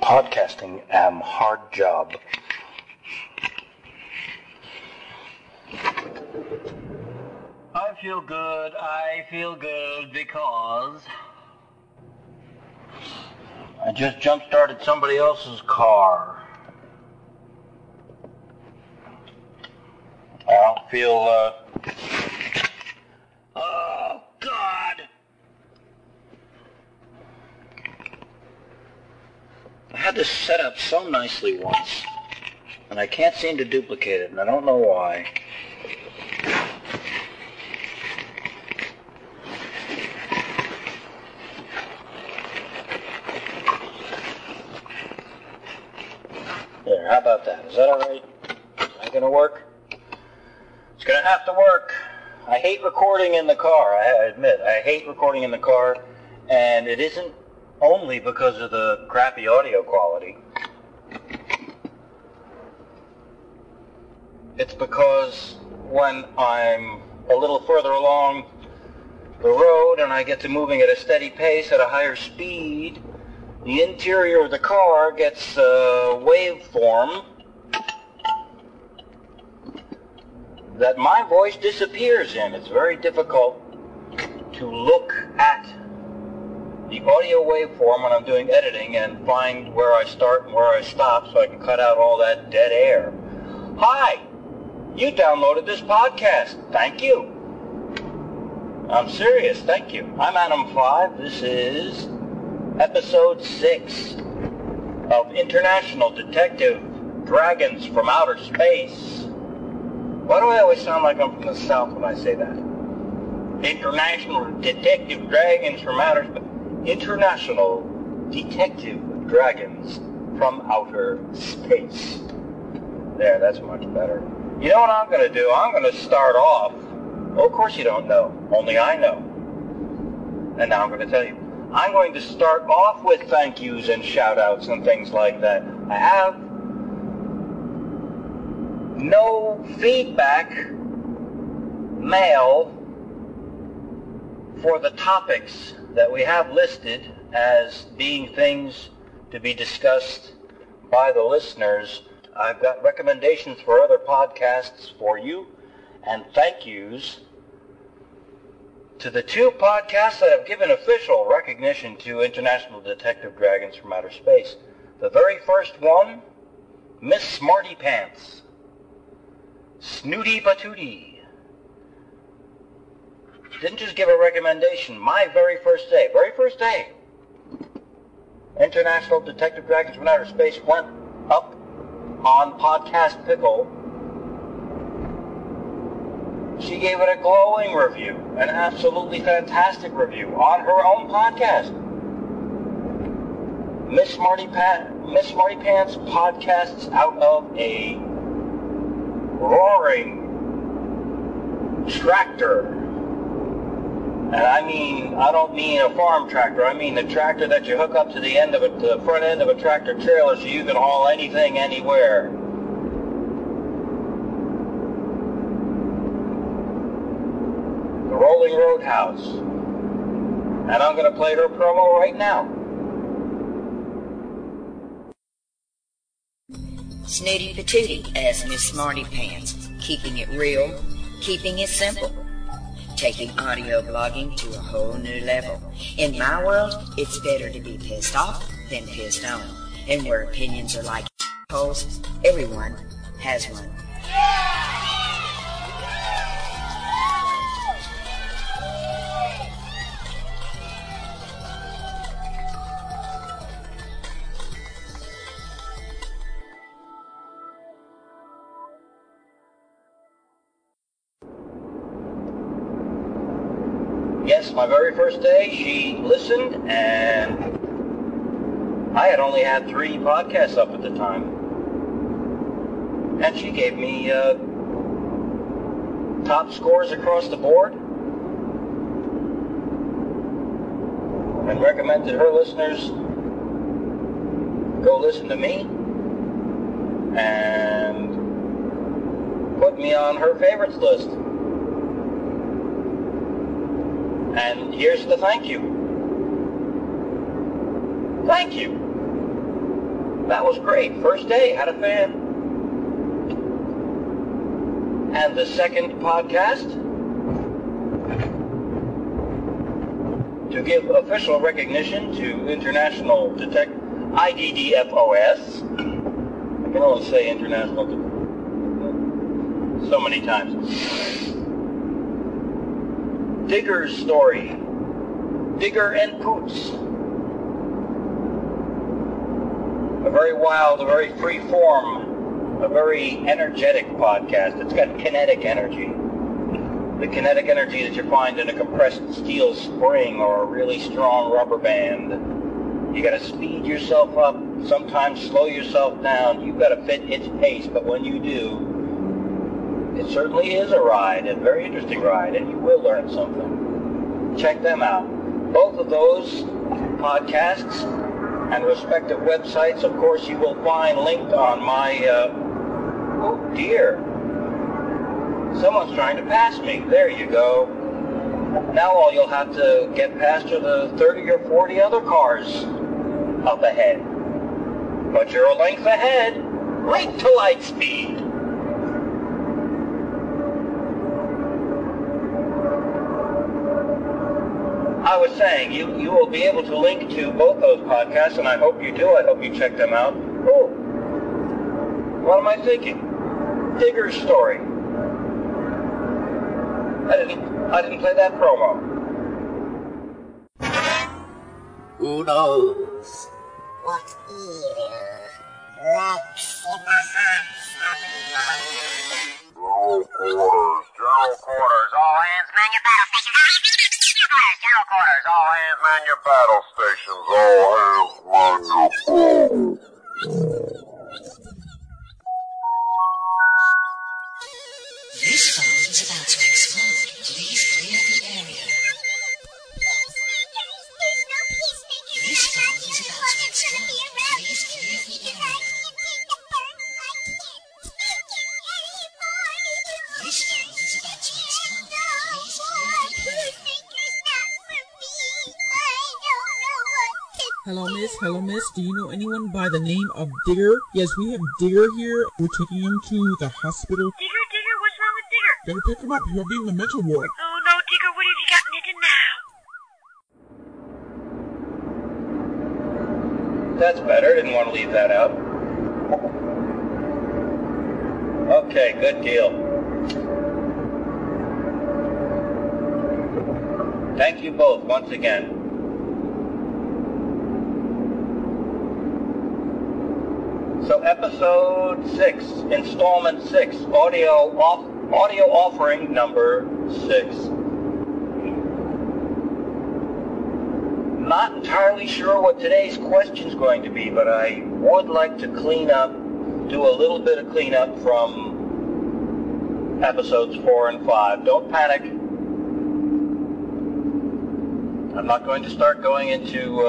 Podcasting am hard job. I feel good because I just jump-started somebody else's car. I don't feel, oh, God! I had this set up so nicely once, and I can't seem to duplicate it, and I don't know why. There, how about that? Is that all right? Is that going to work? It's going to have to work. I hate recording in the car, I admit. I hate recording in the car, and it isn't only because of the crappy audio quality. It's because when I'm a little further along the road and I get to moving at a steady pace at a higher speed, the interior of the car gets a waveform that my voice disappears in. It's very difficult to look at the audio waveform when I'm doing editing and find where I start and where I stop so I can cut out all that dead air. Hi! You downloaded this podcast. Thank you. I'm serious. Thank you. I'm Adam 5. This is Episode 6 of International Detective Dragons from Outer Space. Why do I always sound like I'm from the South when I say that? International Detective Dragons from Outer Space. International Detective Dragons from Outer Space. There, that's much better. You know what I'm going to do? I'm going to start off. Well, of course you don't know. Only I know. And now I'm going to tell you. I'm going to start off with thank yous and shout outs and things like that. I have no feedback mail for the topics that we have listed as being things to be discussed by the listeners. I've got recommendations for other podcasts for you, and thank yous to the two podcasts that have given official recognition to International Detective Dragons from Outer Space. The very first one, Miss Smarty Pants, Snooty Patootie. Didn't just give a recommendation. My very first day, International Detective Dragons from Outer Space went up on Podcast Pickle. She gave it a glowing review, an absolutely fantastic review on her own podcast. Miss Smarty Pants podcasts out of a roaring tractor. And I don't mean a farm tractor. I mean the tractor that you hook up to the end of the front end of a tractor trailer so you can haul anything, anywhere. The Rolling Roadhouse. And I'm going to play her promo right now. Snooty Patootie as Miss Smarty Pants, keeping it real, keeping it simple. Taking audio blogging to a whole new level. In my world, it's better to be pissed off than pissed on. And where opinions are like holes, everyone has one. Yes, my very first day, she listened, and I had only had 3 podcasts up at the time. And she gave me top scores across the board, and recommended her listeners go listen to me, and put me on her favorites list. And here's the thank you. Thank you. That was great. First day, had a fan. And the second podcast, to give official recognition to International IDDFOS. I can only say International so many times. Digger's story. Digger and Poots. A very wild, a very free form, a very energetic podcast. It's got kinetic energy. The kinetic energy that you find in a compressed steel spring or a really strong rubber band. You got to speed yourself up, sometimes slow yourself down. You've got to fit its pace, but when you do, it certainly is a ride, a very interesting ride, and you will learn something. Check them out. Both of those podcasts and respective websites, of course, you will find linked on my, oh dear. Someone's trying to pass me. There you go. Now all you'll have to get past are the 30 or 40 other cars up ahead. But you're a length ahead. Right to light speed. I was saying, you will be able to link to both those podcasts, and I hope you do. I hope you check them out. Oh, what am I thinking? Digger's story. I didn't play that promo. Who knows what evil lurks in the hearts of men? General quarters, all hands man your battle stations. General quarters, all hands man your battle stations. All hands man your This phone is about to explode. Please clear the area. This phone is about to explode. Please clear the area. This phone is about to explode. Please clear the area. Hello, miss. Do you know anyone by the name of Digger? Yes, we have Digger here. We're taking him to the hospital. Digger, what's wrong with Digger? Better pick him up. He'll be in the mental ward. Oh no, Digger, what have you gotten into now? That's better. Didn't want to leave that out. Okay, good deal. Thank you both once again. So episode 6, installment 6, audio offering number 6. Not entirely sure what today's question's going to be, but I would like to do a little bit of cleanup from episodes 4 and 5. Don't panic. I'm not going to start going into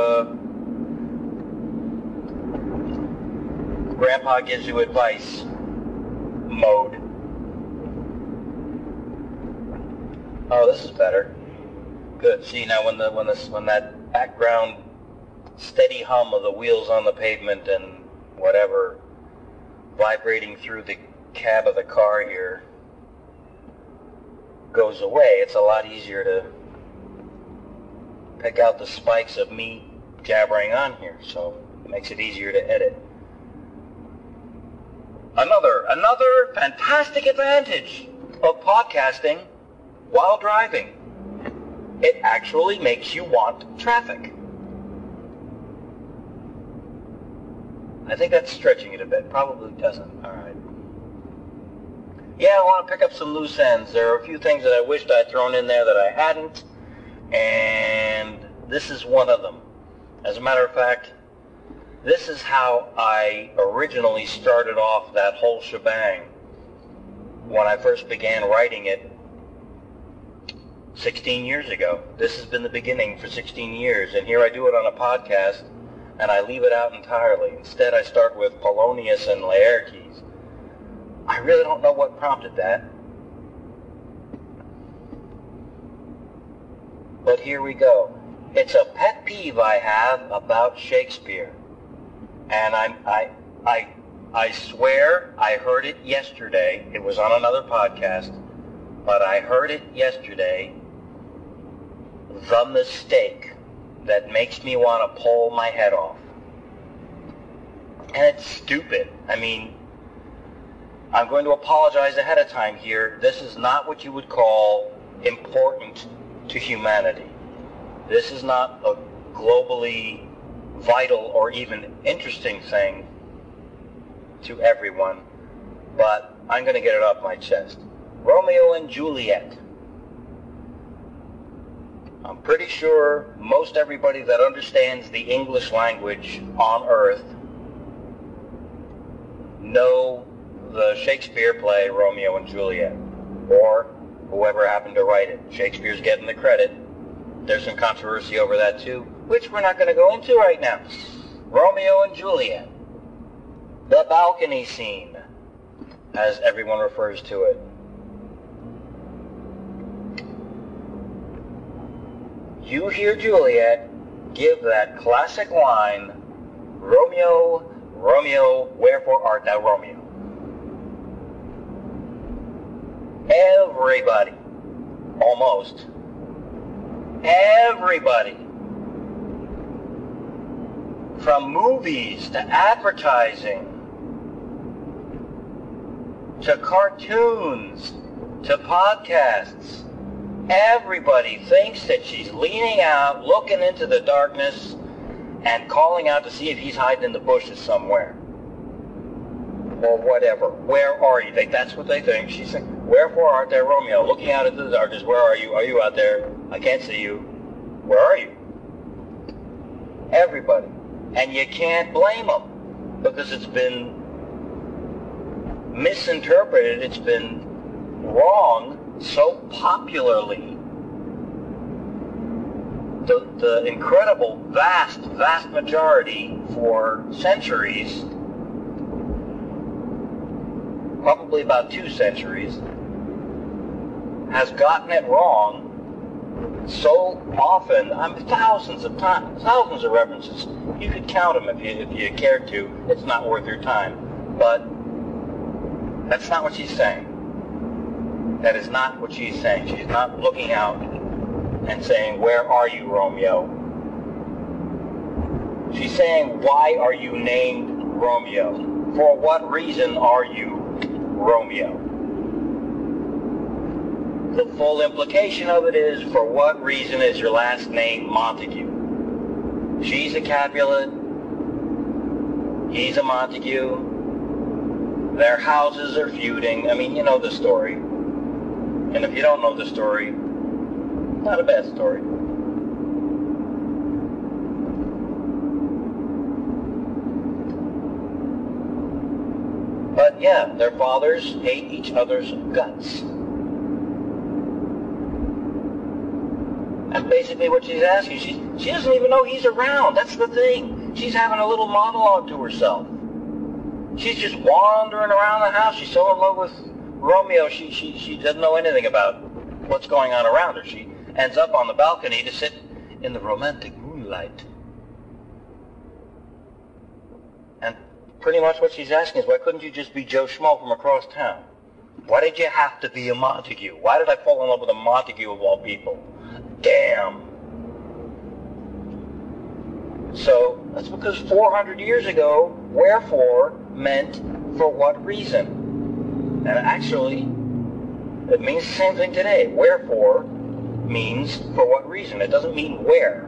Grandpa gives you advice mode. Oh, this is better. Good. See, now when that background steady hum of the wheels on the pavement and whatever vibrating through the cab of the car here goes away, it's a lot easier to pick out the spikes of me jabbering on here, so it makes it easier to edit. Another fantastic advantage of podcasting while driving. It actually makes you want traffic. I think that's stretching it a bit. Probably doesn't. All right. Yeah, I want to pick up some loose ends. There are a few things that I wished I'd thrown in there that I hadn't, and this is one of them. As a matter of fact, this is how I originally started off that whole shebang when I first began writing it 16 years ago. This has been the beginning for 16 years, and here I do it on a podcast, and I leave it out entirely. Instead, I start with Polonius and Laertes. I really don't know what prompted that, but here we go. It's a pet peeve I have about Shakespeare. And I swear I heard it yesterday. It was on another podcast, but I heard it yesterday. The mistake that makes me want to pull my head off. And it's stupid. I mean, I'm going to apologize ahead of time here. This is not what you would call important to humanity. This is not a globally vital or even interesting thing to everyone, but I'm going to get it off my chest. Romeo and Juliet. I'm pretty sure most everybody that understands the English language on Earth know the Shakespeare play Romeo and Juliet, or whoever happened to write it. Shakespeare's getting the credit. There's some controversy over that too, which we're not going to go into right now. Romeo and Juliet. The balcony scene, as everyone refers to it. You hear Juliet give that classic line, Romeo, Romeo, wherefore art thou Romeo? Everybody, almost everybody, from movies to advertising, to cartoons, to podcasts, everybody thinks that she's leaning out, looking into the darkness, and calling out to see if he's hiding in the bushes somewhere. Or whatever. Where are you? That's what they think. She's saying, wherefore art thou Romeo? Looking out into the darkness, where are you? Are you out there? I can't see you. Where are you? Everybody. And you can't blame them, because it's been misinterpreted, it's been wrong so popularly. The incredible, vast majority for centuries, probably about 2 centuries, has gotten it wrong so often. Thousands of times, thousands of references. You could count them if you cared to. It's not worth your time. But that's not what she's saying. That is not what she's saying. She's not looking out and saying, where are you, Romeo? She's saying, why are you named Romeo? For what reason are you Romeo? The full implication of it is, for what reason is your last name Montague? She's a Capulet. He's a Montague. Their houses are feuding. I mean, you know the story. And if you don't know the story, not a bad story. But yeah, their fathers hate each other's guts. And basically what she's asking, she doesn't even know he's around. That's the thing. She's having a little monologue to herself. She's just wandering around the house. She's so in love with Romeo, she doesn't know anything about what's going on around her. She ends up on the balcony to sit in the romantic moonlight. And pretty much what she's asking is, why couldn't you just be Joe Schmo from across town? Why did you have to be a Montague? Why did I fall in love with a Montague of all people? Damn. So, that's because 400 years ago, wherefore meant for what reason. And actually, it means the same thing today. Wherefore means for what reason. It doesn't mean where.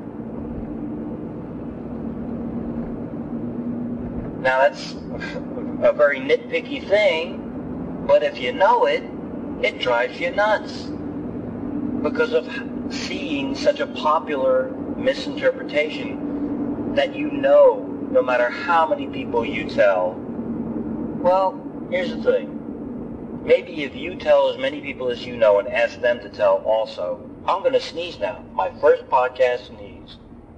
Now that's a very nitpicky thing, but if you know it, it drives you nuts. Because of seeing such a popular misinterpretation that you know, no matter how many people you tell. Well, here's the thing. Maybe if you tell as many people as you know and ask them to tell also. I'm going to sneeze now. My first podcast sneeze.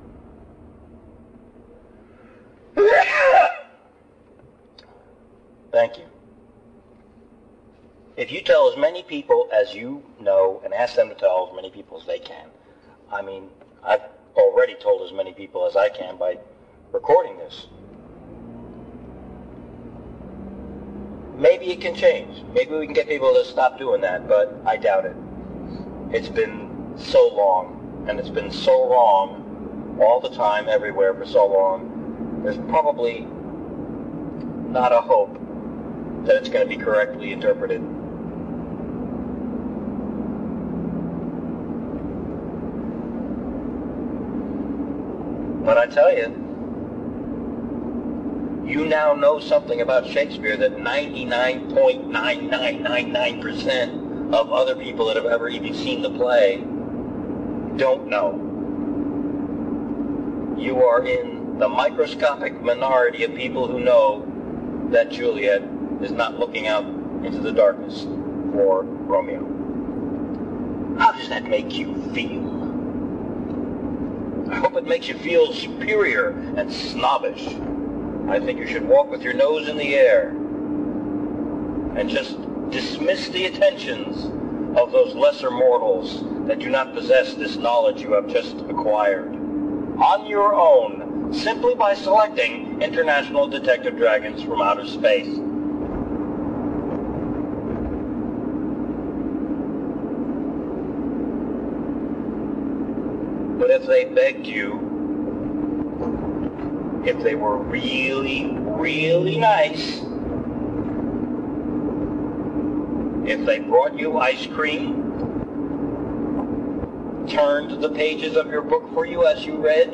Thank you. If you tell as many people as you know and ask them to tell as many people as they can. I mean, I've already told as many people as I can by recording this. maybe it can change. Maybe we can get people to stop doing that, but I doubt it. It's been so long, and it's been so wrong all the time, everywhere for so long. There's probably not a hope that it's going to be correctly interpreted. But I tell you, you now know something about Shakespeare that 99.9999% of other people that have ever even seen the play don't know. You are in the microscopic minority of people who know that Juliet is not looking out into the darkness for Romeo. How does that make you feel? I hope it makes you feel superior and snobbish. I think you should walk with your nose in the air and just dismiss the attentions of those lesser mortals that do not possess this knowledge you have just acquired on your own, simply by selecting International Detective Dragons from Outer Space. But if they begged you, if they were really, really nice, if they brought you ice cream, turned the pages of your book for you as you read,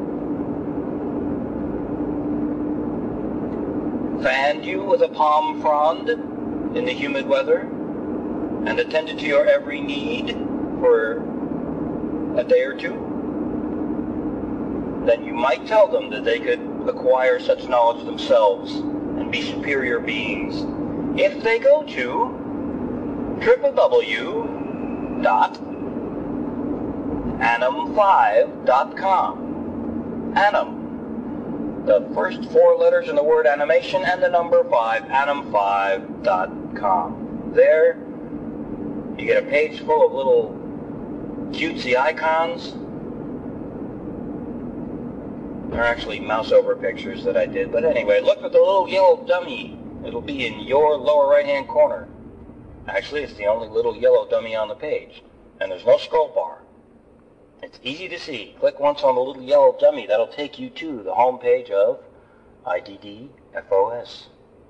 fanned you with a palm frond in the humid weather, and attended to your every need for a day or two, then you might tell them that they could acquire such knowledge themselves and be superior beings if they go to www.anim5.com. Anim, the first 4 letters in the word animation and the number 5, anim5.com. There, you get a page full of little cutesy icons. They're actually mouse over pictures that I did. But anyway, look for the little yellow dummy. It'll be in your lower right-hand corner. Actually, it's the only little yellow dummy on the page. And there's no scroll bar. It's easy to see. Click once on the little yellow dummy. That'll take you to the home page of IDDFOS.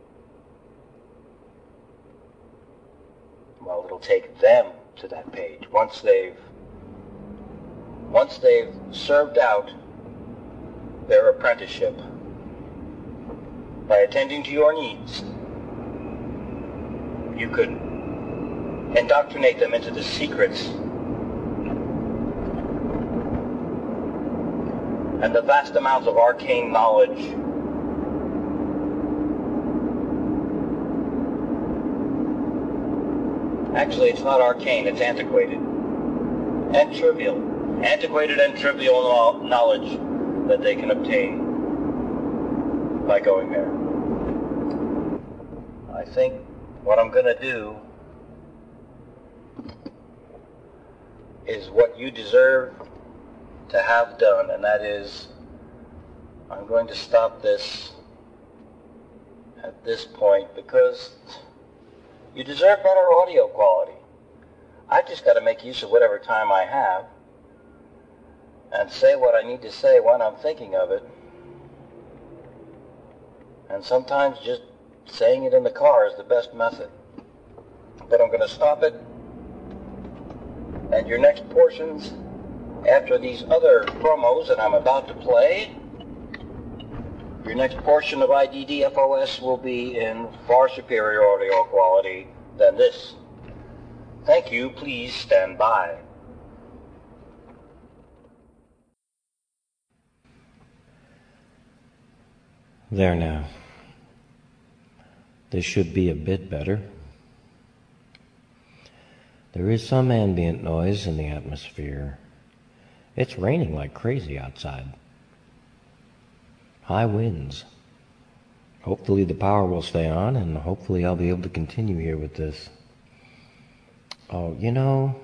Well, it'll take them to that page once they've served out their apprenticeship by attending to your needs. You could indoctrinate them into the secrets and the vast amounts of arcane knowledge actually it's not arcane, it's antiquated and trivial. Antiquated and trivial knowledge that they can obtain by going there. I think what I'm going to do is what you deserve to have done, and that is I'm going to stop this at this point because you deserve better audio quality. I just got to make use of whatever time I have and say what I need to say when I'm thinking of it. And sometimes just saying it in the car is the best method. But I'm going to stop it. And your next portions, after these other promos that I'm about to play, your next portion of IDDFOS will be in far superior audio quality than this. Thank you. Please stand by. There now. This should be a bit better. There is some ambient noise in the atmosphere. It's raining like crazy outside. High winds. Hopefully the power will stay on, and hopefully I'll be able to continue here with this. Oh, you know,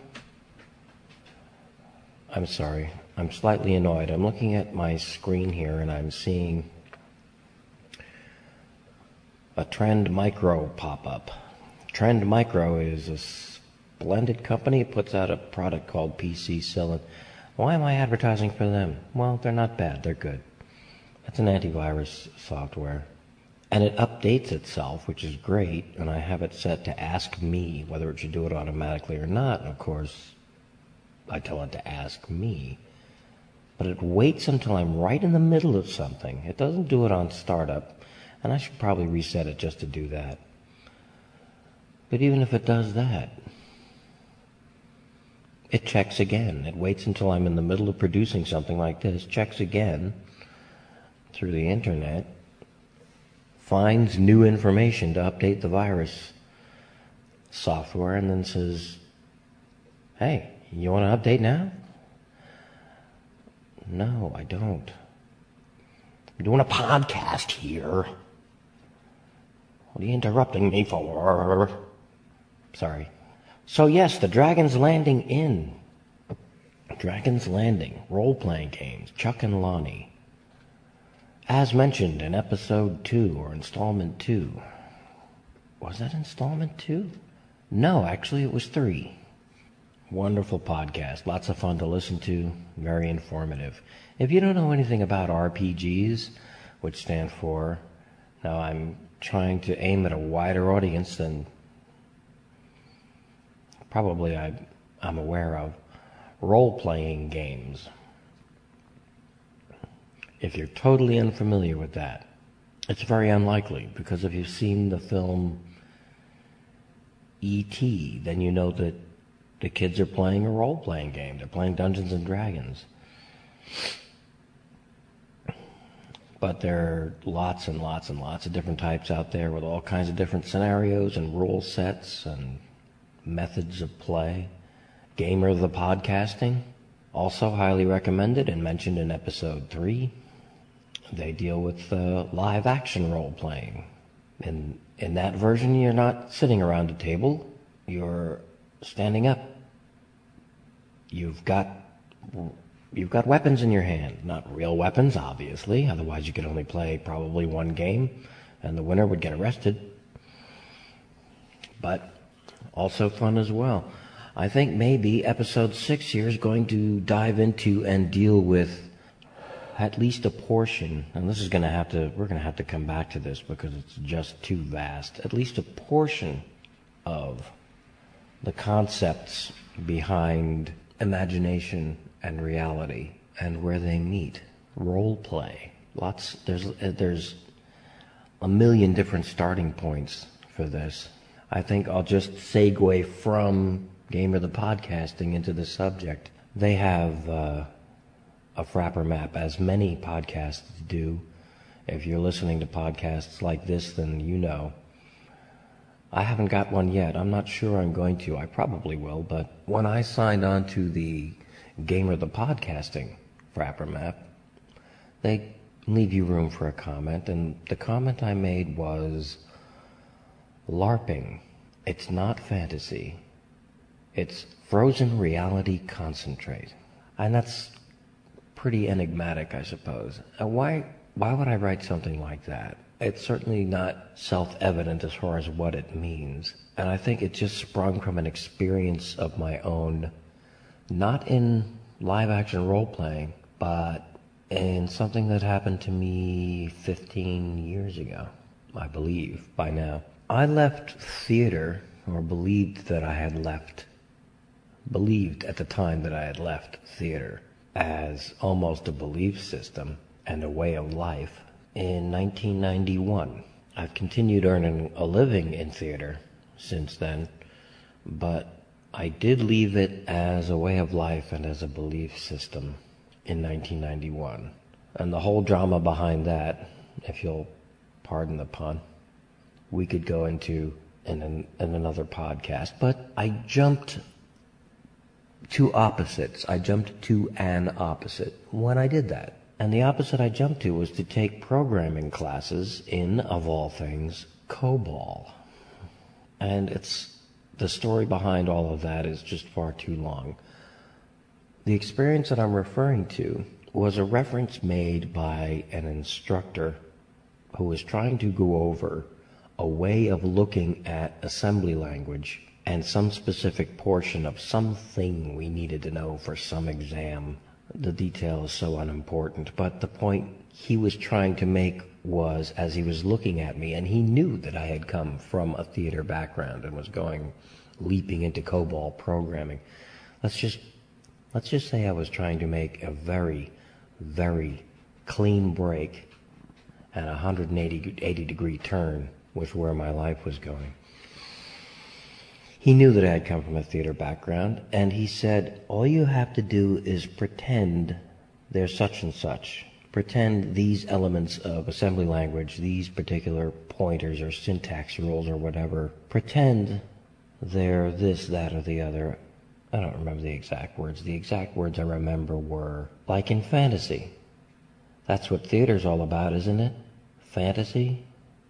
I'm sorry. I'm slightly annoyed. I'm looking at my screen here, and I'm seeing a Trend Micro pop-up. Trend Micro is a splendid company. It puts out a product called PCCillin. Why am I advertising for them? Well, they're not bad. They're good. It's an antivirus software. And it updates itself, which is great, and I have it set to ask me whether it should do it automatically or not. And of course, I tell it to ask me. But it waits until I'm right in the middle of something. It doesn't do it on startup, and I should probably reset it just to do that. But even if it does that, it checks again. It waits until I'm in the middle of producing something like this, checks again through the internet, finds new information to update the virus software, and then says, hey, you want to update now? No, I don't. I'm doing a podcast here. What are you interrupting me for? Sorry. So yes, the Dragon's Landing Inn. Dragon's Landing, role-playing games, Chuck and Lonnie. As mentioned in episode 2, or installment 2. Was that installment 2? No, actually it was 3. Wonderful podcast, lots of fun to listen to, very informative. If you don't know anything about RPGs, which stand for, now I'm trying to aim at a wider audience than probably I'm aware of, role-playing games. If you're totally unfamiliar with that, it's very unlikely, because if you've seen the film E.T., then you know that the kids are playing a role-playing game. They're playing Dungeons and Dragons. But there are lots and lots and lots of different types out there with all kinds of different scenarios and rule sets and methods of play. Gamer the Podcasting, also highly recommended and mentioned in episode 3. They deal with live action role-playing. In that version, you're not sitting around a table. You're standing up. You've got weapons in your hand. Not real weapons, obviously. Otherwise, you could only play probably one game, and the winner would get arrested. But also fun as well. I think maybe episode 6 here is going to dive into and deal with at least a portion, and we're going to have to come back to this because it's just too vast, at least a portion of the concepts behind imagination and reality and where they meet. Role play. There's a million different starting points for this. I think I'll just segue from Gamer the Podcasting into the subject. They have a Frappr map, as many podcasts do. If you're listening to podcasts like this, then you know. I haven't got one yet. I'm not sure I'm going to. I probably will, but when I signed on to the Gamer the Podcasting Frappr map, they leave you room for a comment, and the comment I made was, LARPing. It's not fantasy. It's frozen reality concentrate. And that's pretty enigmatic, I suppose. Why would I write something like that? It's certainly not self-evident as far as what it means. And I think it just sprung from an experience of my own, not in live-action role-playing, but in something that happened to me 15 years ago, I believe, by now. I left theater, or believed at the time that I had left theater, as almost a belief system and a way of life in 1991. I've continued earning a living in theater since then, but I did leave it as a way of life and as a belief system in 1991. And the whole drama behind that, if you'll pardon the pun, we could go into in another podcast. But I jumped to opposites. I jumped to an opposite when I did that. And the opposite I jumped to was to take programming classes in, of all things, COBOL. And the story behind all of that is just far too long. The experience that I'm referring to was a reference made by an instructor who was trying to go over a way of looking at assembly language and some specific portion of something we needed to know for some exam. The detail is so unimportant, but the point he was trying to make was, as he was looking at me, and he knew that I had come from a theater background and was leaping into COBOL programming. Let's just say I was trying to make a very, very clean break and a 180-degree turn with where my life was going. He knew that I had come from a theater background, and he said, all you have to do is pretend there's such and such. Pretend these elements of assembly language, these particular pointers or syntax rules or whatever, pretend they're this, that, or the other. I don't remember the exact words. The exact words I remember were, like in fantasy. That's what theater's all about, isn't it? Fantasy?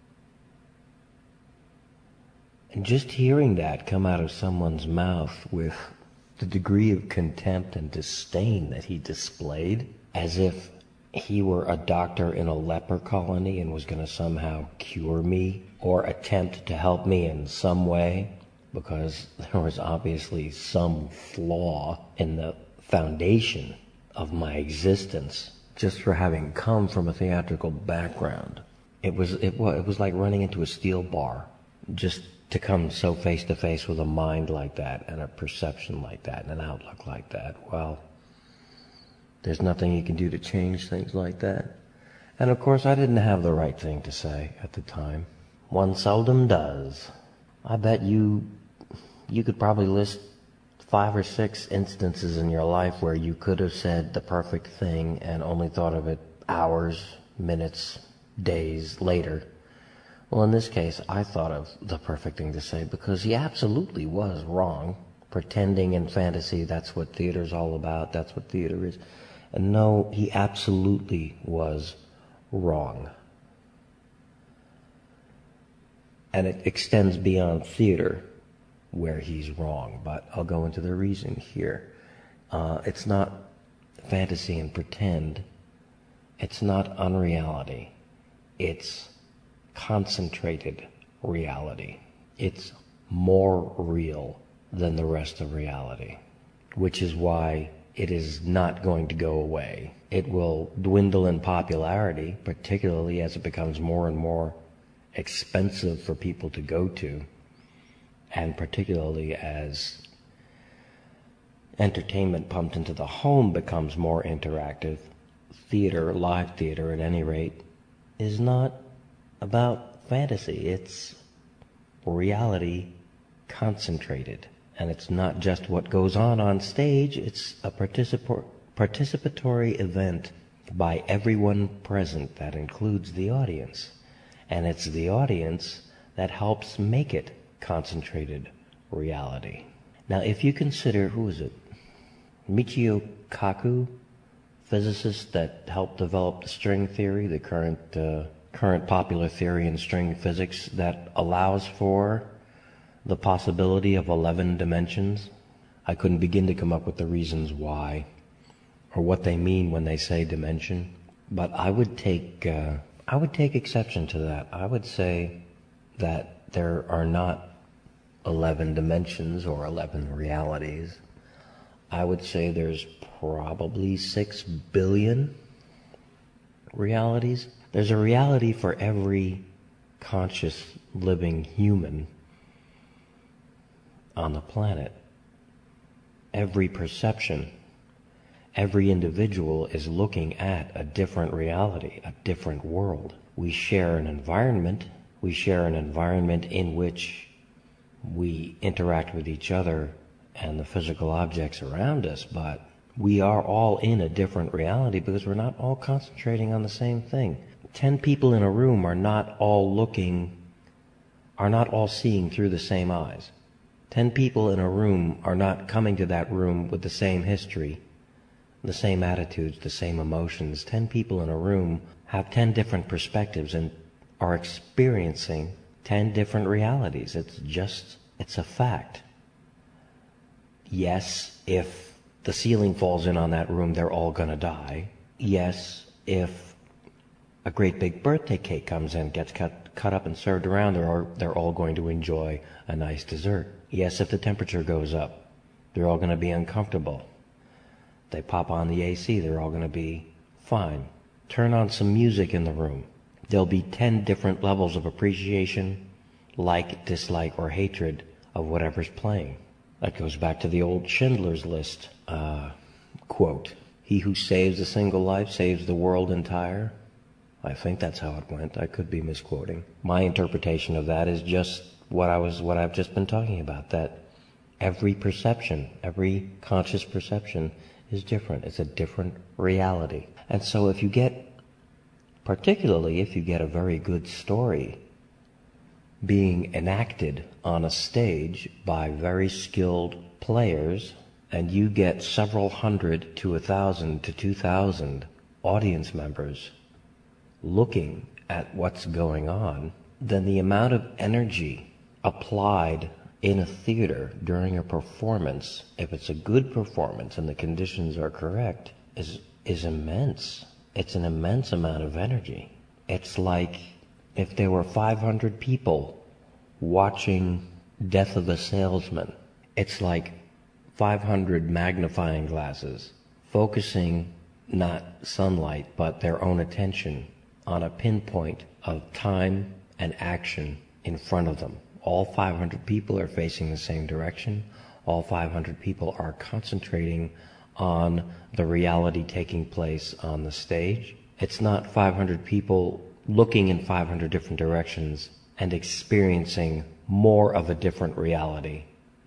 And just hearing that come out of someone's mouth with the degree of contempt and disdain that he displayed, as if he were a doctor in a leper colony and was going to somehow cure me or attempt to help me in some way, because there was obviously some flaw in the foundation of my existence just for having come from a theatrical background. It was like running into a steel bar, just to come so face to face with a mind like that and a perception like that and an outlook like that. Well, there's nothing you can do to change things like that. And of course I didn't have the right thing to say at the time. One seldom does. I bet you could probably list 5 or 6 instances in your life where you could have said the perfect thing and only thought of it hours, minutes, days later. Well, in this case, I thought of the perfect thing to say because he absolutely was wrong. Pretending in fantasy, that's what theater's all about, that's what theater is. And no, he absolutely was wrong. And it extends beyond theater where he's wrong, but I'll go into the reason here. It's not fantasy and pretend. It's not unreality. It's concentrated reality. It's more real than the rest of reality, which is why it is not going to go away. It will dwindle in popularity, particularly as it becomes more and more expensive for people to go to, and particularly as entertainment pumped into the home becomes more interactive. Theater, live theater at any rate, is not about fantasy. It's reality concentrated. And it's not just what goes on stage, it's a participatory event by everyone present that includes the audience. And it's the audience that helps make it concentrated reality. Now, if you consider, who is it? Michio Kaku, physicist that helped develop the string theory, the current popular theory in string physics that allows for the possibility of 11 dimensions. I couldn't begin to come up with the reasons why or what they mean when they say dimension, but I would take exception to that. I would say that there are not 11 dimensions or 11 realities. I would say there's probably 6 billion realities. There's a reality for every conscious living human on the planet. Every perception, every individual is looking at a different reality, a different world. We share an environment. We share an environment in which we interact with each other and the physical objects around us, but we are all in a different reality because we're not all concentrating on the same thing. 10 people in a room are not all seeing through the same eyes. 10 people in a room are not coming to that room with the same history, the same attitudes, the same emotions. 10 people in a room have 10 different perspectives and are experiencing 10 different realities. It's a fact. Yes, if the ceiling falls in on that room, they're all gonna die. Yes, if a great big birthday cake comes in, gets cut cut up and served around, they're all going to enjoy a nice dessert. Yes, if the temperature goes up, they're all going to be uncomfortable. They pop on the AC, they're all going to be fine. Turn on some music in the room. There'll be 10 different levels of appreciation, like, dislike, or hatred of whatever's playing. That goes back to the old Schindler's List quote. He who saves a single life saves the world entire. I think that's how it went. I could be misquoting. My interpretation of that is just what I've just been talking about, that every perception, every conscious perception is different. It's a different reality. And so particularly if you get a very good story being enacted on a stage by very skilled players, and you get several hundred to 1,000 to 2,000 audience members looking at what's going on, then the amount of energy applied in a theater during a performance, if it's a good performance and the conditions are correct, is immense. It's an immense amount of energy. It's like if there were 500 people watching Death of a Salesman. It's like 500 magnifying glasses focusing not sunlight but their own attention on a pinpoint of time and action in front of them. All 500 people are facing the same direction. All 500 people are concentrating on the reality taking place on the stage. It's not 500 people looking in 500 different directions and experiencing more of a different reality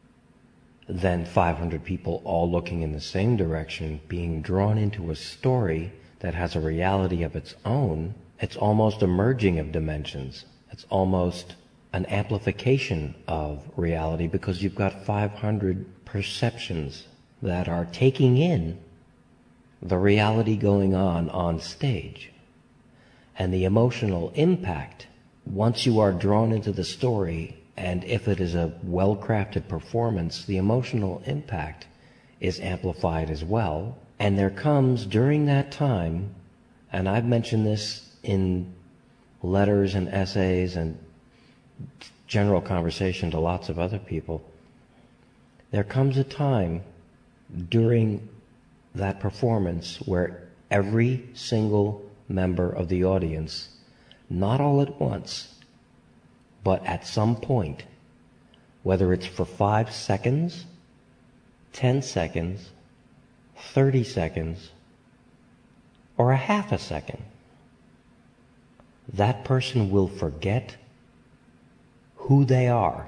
than 500 people all looking in the same direction, being drawn into a story that has a reality of its own. It's almost a merging of dimensions. It's almost an amplification of reality, because you've got 500 perceptions that are taking in the reality going on stage. And the emotional impact, once you are drawn into the story, and if it is a well-crafted performance, the emotional impact is amplified as well. And there comes, during that time, and I've mentioned this in letters and essays and general conversation to lots of other people, there comes a time during that performance where every single member of the audience, not all at once, but at some point, whether it's for 5 seconds, 10 seconds, 30 seconds, or a half a second, that person will forget who they are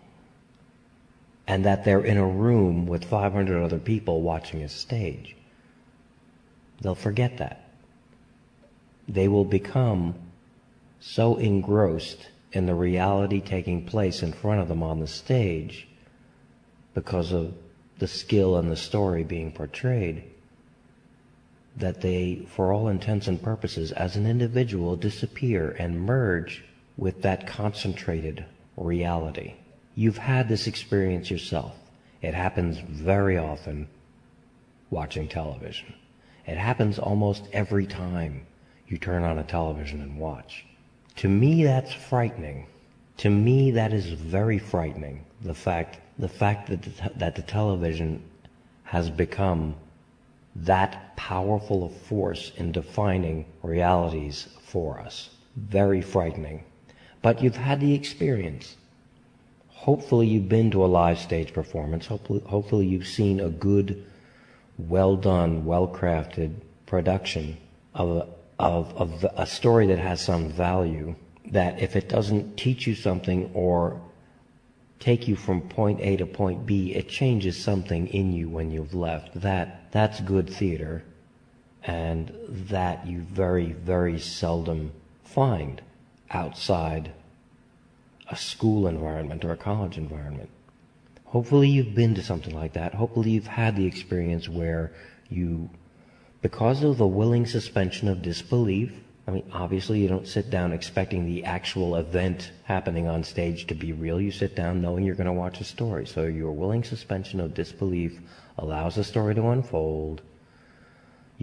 and that they're in a room with 500 other people watching a stage. They'll forget that. They will become so engrossed in the reality taking place in front of them on the stage because of the skill and the story being portrayed, that they, for all intents and purposes, as an individual, disappear and merge with that concentrated reality. You've had this experience yourself. It happens very often watching television. It happens almost every time you turn on a television and watch. To me, that's frightening. To me, that is very frightening. The fact that the television has become that powerful a force in defining realities for us. Very frightening. But you've had the experience. Hopefully you've been to a live stage performance. Hopefully you've seen a good, well-done, well-crafted production of a story that has some value, that if it doesn't teach you something or take you from point A to point B, it changes something in you when you've left. That's good theater, and that you very, very seldom find outside a school environment or a college environment. Hopefully you've been to something like that. Hopefully you've had the experience where you, because of the willing suspension of disbelief, I mean, obviously you don't sit down expecting the actual event happening on stage to be real. You sit down knowing you're going to watch a story. So your willing suspension of disbelief allows the story to unfold.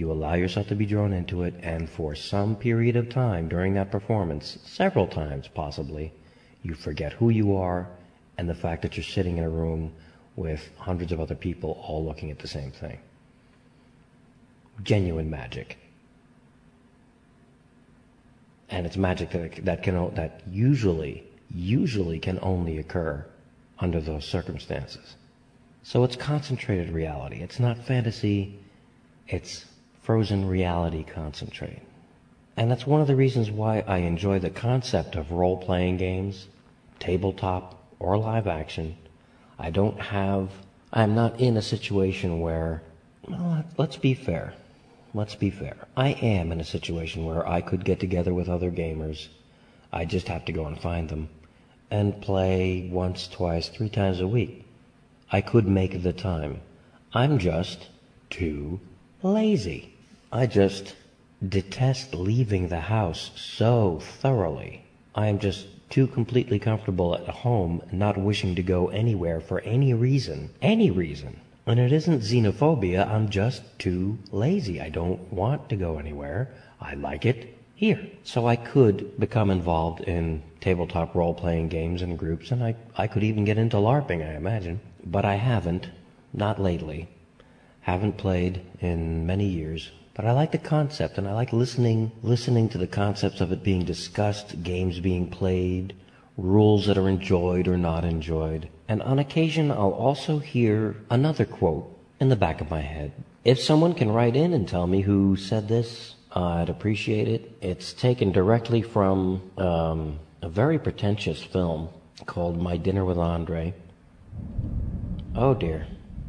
You allow yourself to be drawn into it, and for some period of time during that performance, several times possibly, you forget who you are and the fact that you're sitting in a room with hundreds of other people all looking at the same thing. Genuine magic. And it's magic that usually can only occur under those circumstances. So it's concentrated reality. It's not fantasy. It's frozen reality concentrate. And that's one of the reasons why I enjoy the concept of role-playing games, tabletop or live action. I'm not in a situation where, well, let's be fair. I am in a situation where I could get together with other gamers. I just have to go and find them and play once, twice, 3 times a week. I could make the time. I'm just too lazy. I just detest leaving the house so thoroughly. I am just too completely comfortable at home, not wishing to go anywhere for any reason. And it isn't xenophobia, I'm just too lazy. I don't want to go anywhere. I like it here. So I could become involved in tabletop role-playing games and groups, and I could even get into LARPing, I imagine. But I haven't, not lately. Haven't played in many years. But I like the concept, and I like listening to the concepts of it being discussed, games being played, rules that are enjoyed or not enjoyed. And on occasion, I'll also hear another quote in the back of my head. If someone can write in and tell me who said this, I'd appreciate it. It's taken directly from a very pretentious film called My Dinner with Andre. Oh dear.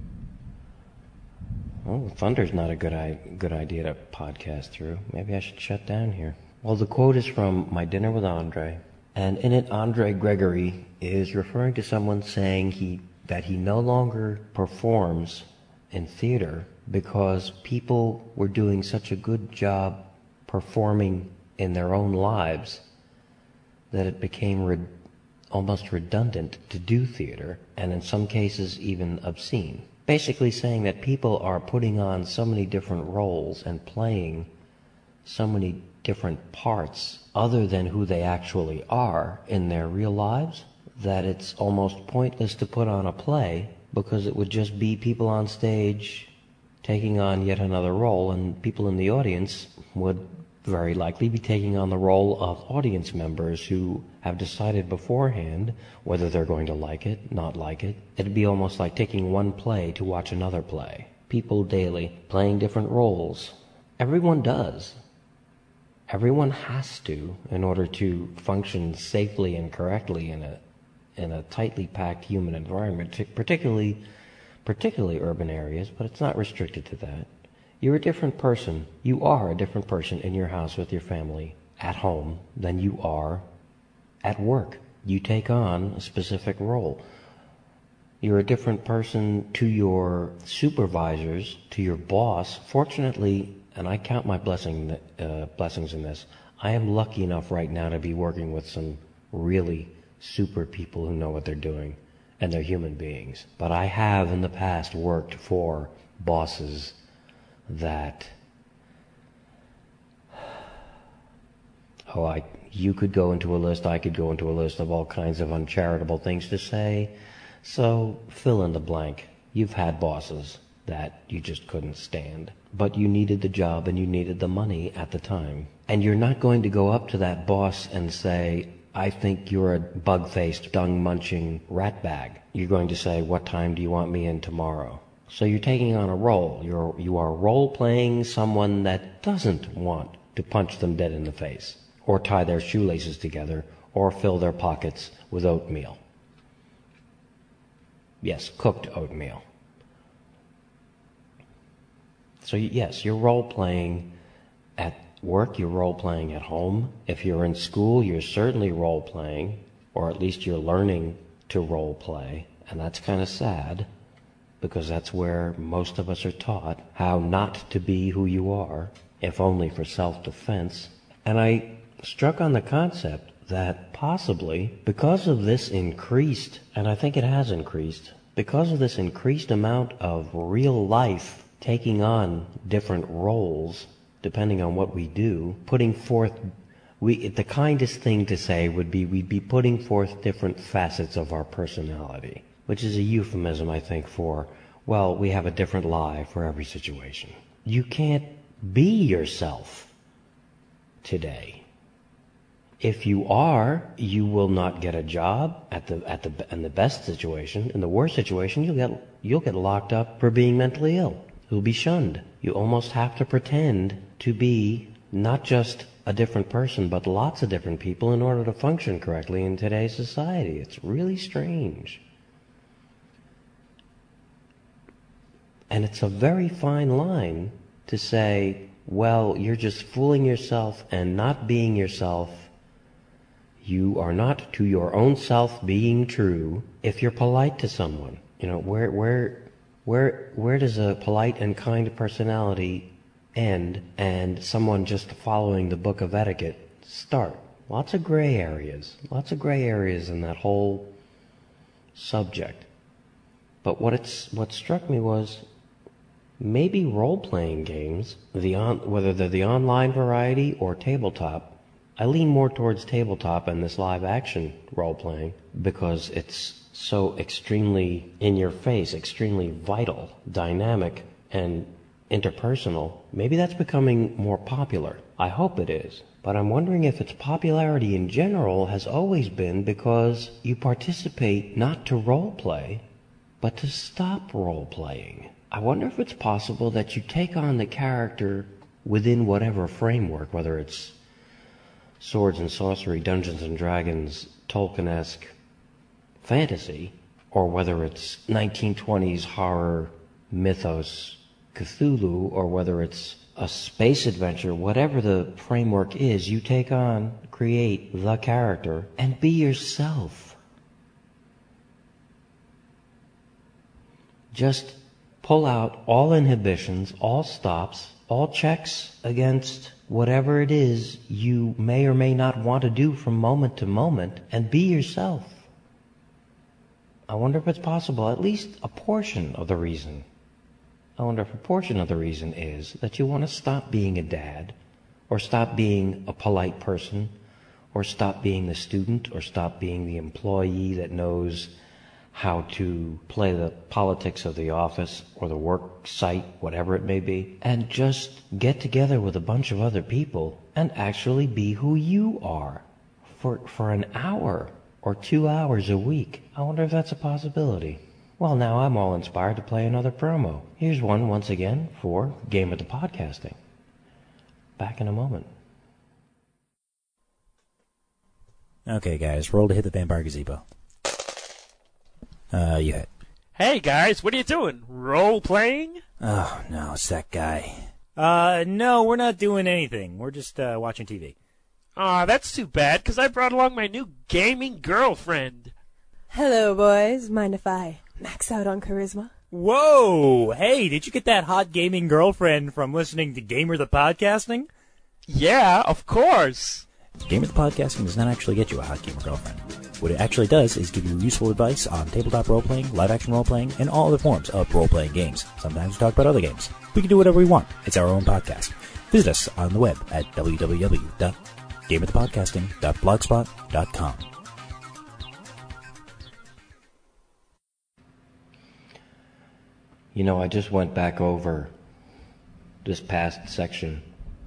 Oh, thunder's not a good idea to podcast through. Maybe I should shut down here. Well, the quote is from My Dinner with Andre, and in it, Andre Gregory is referring to someone saying that he no longer performs in theater because people were doing such a good job performing in their own lives that it became almost redundant to do theater, and in some cases even obscene. Basically saying that people are putting on so many different roles and playing so many different parts other than who they actually are in their real lives, that it's almost pointless to put on a play because it would just be people on stage taking on yet another role, and people in the audience would very likely be taking on the role of audience members who have decided beforehand whether they're going to like it, not like it. It'd be almost like taking one play to watch another play. People daily playing different roles. Everyone does. Everyone has to in order to function safely and correctly in a tightly packed human environment, particularly urban areas, but it's not restricted to that. You're a different person. You are a different person in your house with your family at home than you are at work. You take on a specific role. You're a different person to your supervisors, to your boss. Fortunately, and I count my blessings in this, I am lucky enough right now to be working with some really super people who know what they're doing, and they're human beings. But I have in the past worked for bosses that, you could go into a list, I could go into a list of all kinds of uncharitable things to say. So fill in the blank. You've had bosses that you just couldn't stand, but you needed the job and you needed the money at the time. And you're not going to go up to that boss and say, I think you're a bug-faced, dung-munching ratbag. You're going to say, what time do you want me in tomorrow? So you're taking on a role. You are role-playing someone that doesn't want to punch them dead in the face, or tie their shoelaces together, or fill their pockets with oatmeal. Yes, cooked oatmeal. So yes, you're role-playing at work, you're role-playing at home. If you're in school, you're certainly role-playing, or at least you're learning to role-play, and that's kind of sad, because that's where most of us are taught how not to be who you are, if only for self-defense. And I struck on the concept that possibly, because of this increased, and I think it has increased, because of this increased amount of real life taking on different roles depending on what we do, putting forth, the kindest thing to say would be we'd be putting forth different facets of our personality, which is a euphemism, I think, for, well, we have a different lie for every situation. You can't be yourself today. If you are, you will not get a job in the best situation. In the worst situation, you'll get locked up for being mentally ill. You'll be shunned. You almost have to pretend to be not just a different person, but lots of different people in order to function correctly in today's society. It's really strange. And it's a very fine line to say, well, you're just fooling yourself and not being yourself. You are not to your own self being true if you're polite to someone. You know, where does a polite and kind personality end and someone just following the book of etiquette start? Lots of gray areas. Lots of gray areas in that whole subject. But what struck me was maybe role-playing games, whether they're the online variety or tabletop, I lean more towards tabletop and this live-action role-playing because it's so extremely in-your-face, extremely vital, dynamic, and interpersonal. Maybe that's becoming more popular. I hope it is. But I'm wondering if its popularity in general has always been because you participate not to role-play, but to stop role-playing. I wonder if it's possible that you take on the character within whatever framework, whether it's swords and sorcery, Dungeons and Dragons, Tolkien-esque fantasy, or whether it's 1920s horror, mythos, Cthulhu, or whether it's a space adventure, whatever the framework is, you take on, create the character, and be yourself. Just pull out all inhibitions, all stops, all checks against whatever it is you may or may not want to do from moment to moment, and be yourself. I wonder if it's possible, at least a portion of the reason. I wonder if a portion of the reason is that you want to stop being a dad, or stop being a polite person, or stop being the student, or stop being the employee that knows how to play the politics of the office or the work site, whatever it may be, and just get together with a bunch of other people and actually be who you are for an hour or 2 hours a week. I wonder if that's a possibility. Well, now I'm all inspired to play another promo. Here's one once again for Game of the Podcasting. Back in a moment. Okay, guys, roll to hit the vampire gazebo. You hit. Hey, guys, what are you doing? Role-playing? Oh, no, it's that guy. No, we're not doing anything. We're just, watching TV. Aw, that's too bad, 'cause I brought along my new gaming girlfriend. Hello, boys. Mind if I max out on charisma? Whoa! Hey, did you get that hot gaming girlfriend from listening to Gamer the Podcasting? Yeah, of course. Gamer the Podcasting does not actually get you a hot gamer girlfriend. What it actually does is give you useful advice on tabletop role-playing, live-action role-playing, and all other forms of role-playing games. Sometimes we talk about other games. We can do whatever we want. It's our own podcast. Visit us on the web at www.gamerthepodcasting.blogspot.com. You know, I just went back over this past section.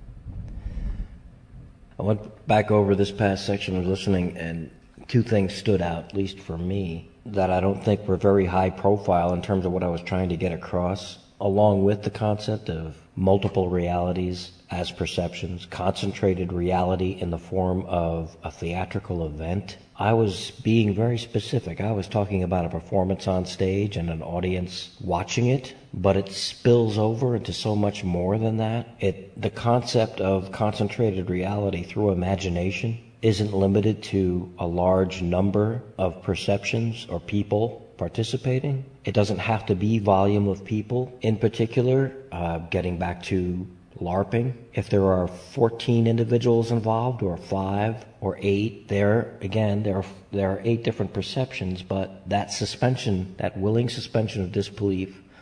I went back over this past section of listening, and two things stood out, at least for me, that I don't think were very high profile in terms of what I was trying to get across, along with the concept of multiple realities as perceptions, concentrated reality in the form of a theatrical event. I was being very specific. I was talking about a performance on stage and an audience watching it, but it spills over into so much more than that. The concept of concentrated reality through imagination isn't limited to a large number of perceptions or people participating. It doesn't have to be volume of people. In particular, getting back to LARPing, if there are 14 individuals involved, or 5 or 8, there are 8 different perceptions, but that suspension, that willing suspension of disbelief,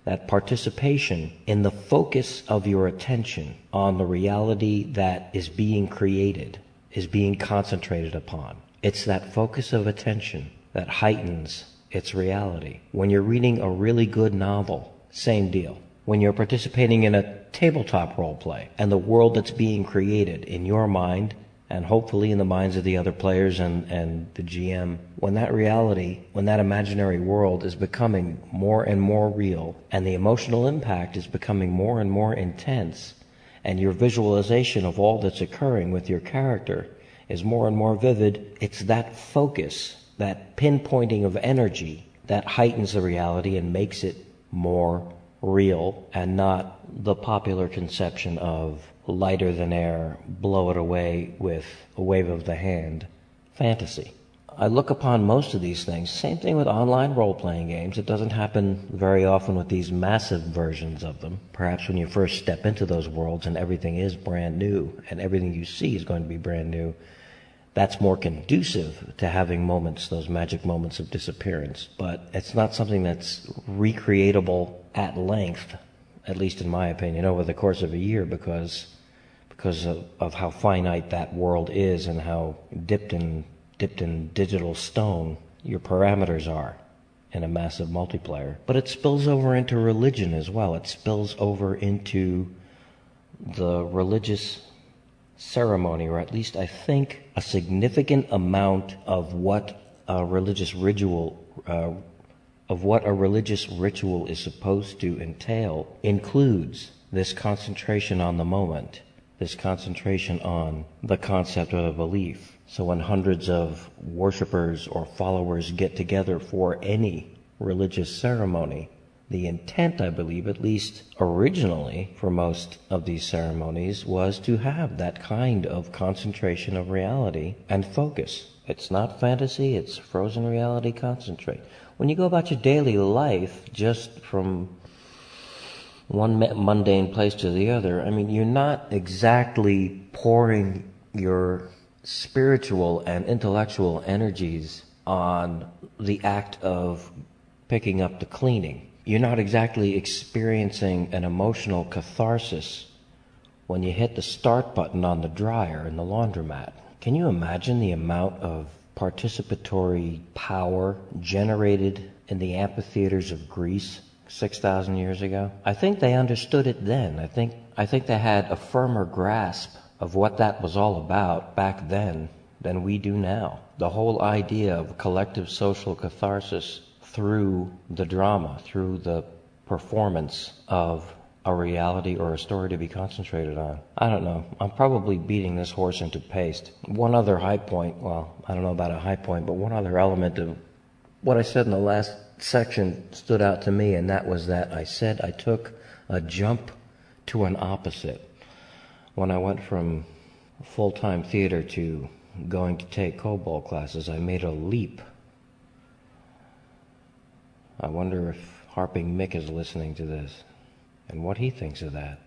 that participation in the focus of your attention on the reality that is being created, is being concentrated upon. It's that focus of attention that heightens its reality. When you're reading a really good novel, same deal. When you're participating in a tabletop role play and the world that's being created in your mind and hopefully in the minds of the other players and the GM, when that reality, when that imaginary world is becoming more and more real and the emotional impact is becoming more and more intense and your visualization of all that's occurring with your character is more and more vivid, it's that focus, that pinpointing of energy that heightens the reality and makes it more real and not the popular conception of lighter than air, blow it away with a wave of the hand fantasy. I look upon most of these things, same thing with online role-playing games. It doesn't happen very often with these massive versions of them. Perhaps when you first step into those worlds and everything is brand new and everything you see is going to be brand new, that's more conducive to having moments, those magic moments of disappearance. But it's not something that's recreatable at length, at least in my opinion, over the course of a year because of how finite that world is and how dipped in digital stone your parameters are in a massive multiplayer. But it spills over into religion as well. It spills over into the religious ceremony, or at least I think a significant amount of what a religious ritual is supposed to entail includes this concentration on the moment, this concentration on the concept of a belief. So when hundreds of worshippers or followers get together for any religious ceremony, the intent, I believe, at least originally for most of these ceremonies, was to have that kind of concentration of reality and focus. It's not fantasy, it's frozen reality concentrate. When you go about your daily life, just from one mundane place to the other, I mean, you're not exactly pouring your spiritual and intellectual energies on the act of picking up the cleaning. You're not exactly experiencing an emotional catharsis when you hit the start button on the dryer in the laundromat. Can you imagine the amount of participatory power generated in the amphitheaters of Greece 6,000 years ago? I think they understood it then. I think they had a firmer grasp of what that was all about back then than we do now. The whole idea of collective social catharsis through the drama, through the performance of a reality or a story to be concentrated on. I don't know. I'm probably beating this horse into paste. One other high point, well, I don't know about a high point, but one other element of what I said in the last section stood out to me, and that was that I said I took a jump to an opposite. When I went from full-time theater to going to take COBOL classes, I made a leap. I wonder if Harping Mick is listening to this and what he thinks of that.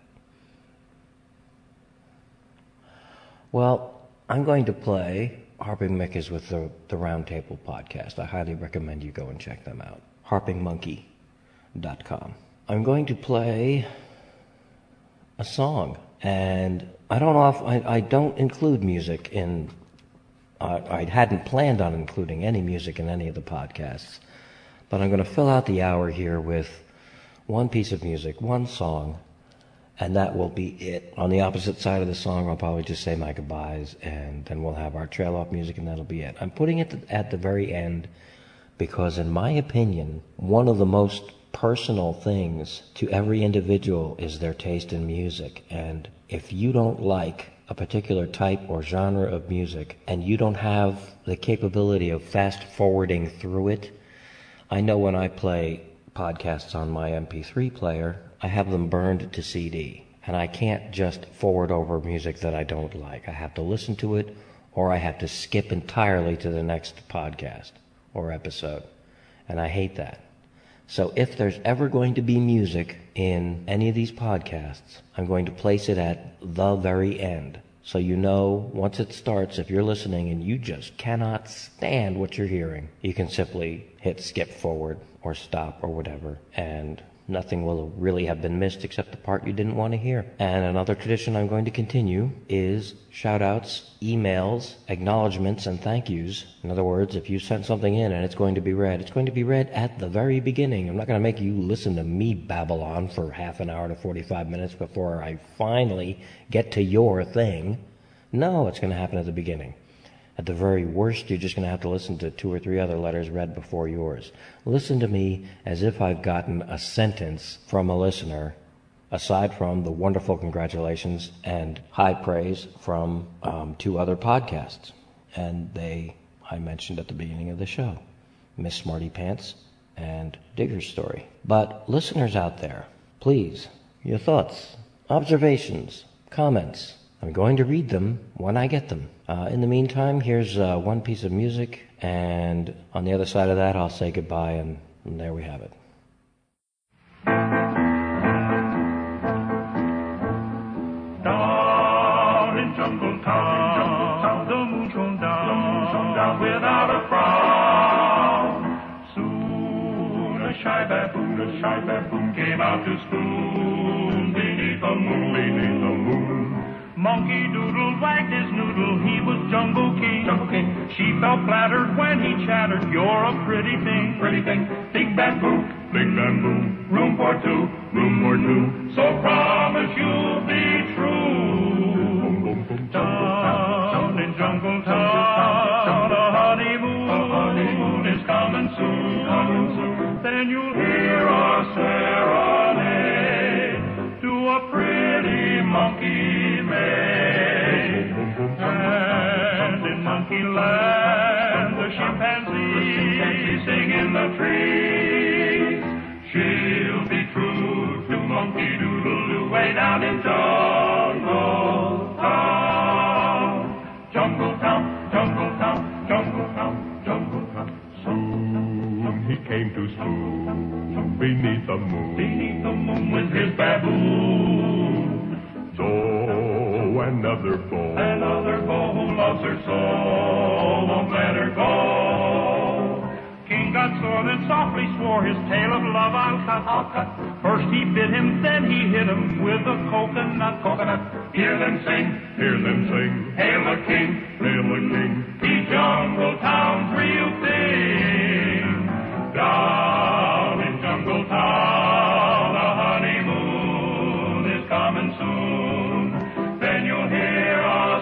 Well, I'm going to play. Harping Mick is with the Roundtable podcast. I highly recommend you go and check them out. harpingmonkey.com. I'm going to play a song, and I don't include music in. I hadn't planned on including any music in any of the podcasts. But I'm going to fill out the hour here with one piece of music, one song, and that will be it. On the opposite side of the song, I'll probably just say my goodbyes, and then we'll have our trail-off music, and that'll be it. I'm putting it at the very end because, in my opinion, one of the most personal things to every individual is their taste in music. And if you don't like a particular type or genre of music, and you don't have the capability of fast-forwarding through it, I know when I play podcasts on my MP3 player, I have them burned to CD, and I can't just forward over music that I don't like. I have to listen to it, or I have to skip entirely to the next podcast or episode, and I hate that. So if there's ever going to be music in any of these podcasts, I'm going to place it at the very end. So you know, once it starts, if you're listening and you just cannot stand what you're hearing, you can simply hit skip forward or stop or whatever and nothing will really have been missed except the part you didn't want to hear. And another tradition I'm going to continue is shout-outs, emails, acknowledgments, and thank yous. In other words, if you sent something in and it's going to be read at the very beginning. I'm not going to make you listen to me babble on for half an hour to 45 minutes before I finally get to your thing. No, it's going to happen at the beginning. At the very worst, you're just going to have to listen to 2 or 3 other letters read before yours. Listen to me as if I've gotten a sentence from a listener, aside from the wonderful congratulations and high praise from 2 other podcasts. And I mentioned at the beginning of the show, Miss Smarty Pants and Digger's Story. But listeners out there, please, your thoughts, observations, comments, I'm going to read them when I get them. In the meantime, here's one piece of music, and on the other side of that, I'll say goodbye, and there we have it. Down in Jungle Town, the moon shone down without a frown. Soon a shy baboon came out to spoon beneath the moon. Monkey Doodle wagged his noodle, he was Jungle King. She felt flattered when he chattered, you're a pretty thing. Big bamboo, room for two, so promise you'll be true. Down in Jungle Town, a honeymoon is coming soon. Then you'll hear a serenade to a pretty monkey maid. And in Monkey Land, the chimpanzee sing in the trees. She'll be true to Monkey Doodle-Doo way down in Jungle Town. Jungle Town, Jungle Town, Jungle Town, Jungle Town. Soon he came to spoon beneath the moon with his baboon. So another beau who loves her so won't let her go. King got sore and softly swore, his tale of love I'll cut. First he bit him, then he hit him with a coconut. Hear them sing, hail the king, the Jungle Town's real thing. Down in Jungle Town, a honeymoon is coming soon. Then you'll hear a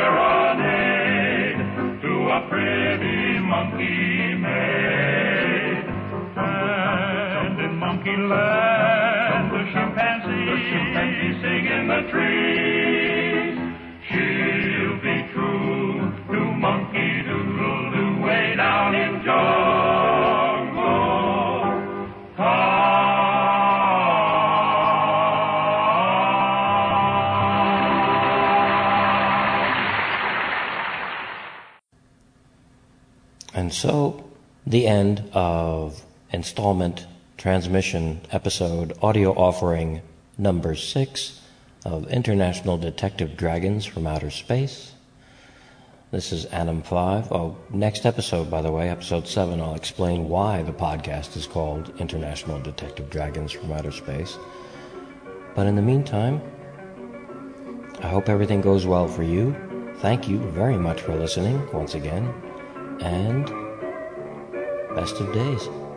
serenade to a pretty monkey maid. And in Monkey Land, the chimpanzee sing in the trees. She'll be true to Monkey Doodle-Doo way down in Jungle Town. And so, the end of installment, transmission, episode, audio offering number 6 of International Detective Dragons from Outer Space. This is Anim 5. Next episode, by the way, episode 7, I'll explain why the podcast is called International Detective Dragons from Outer Space. But in the meantime, I hope everything goes well for you. Thank you very much for listening once again, and best of days.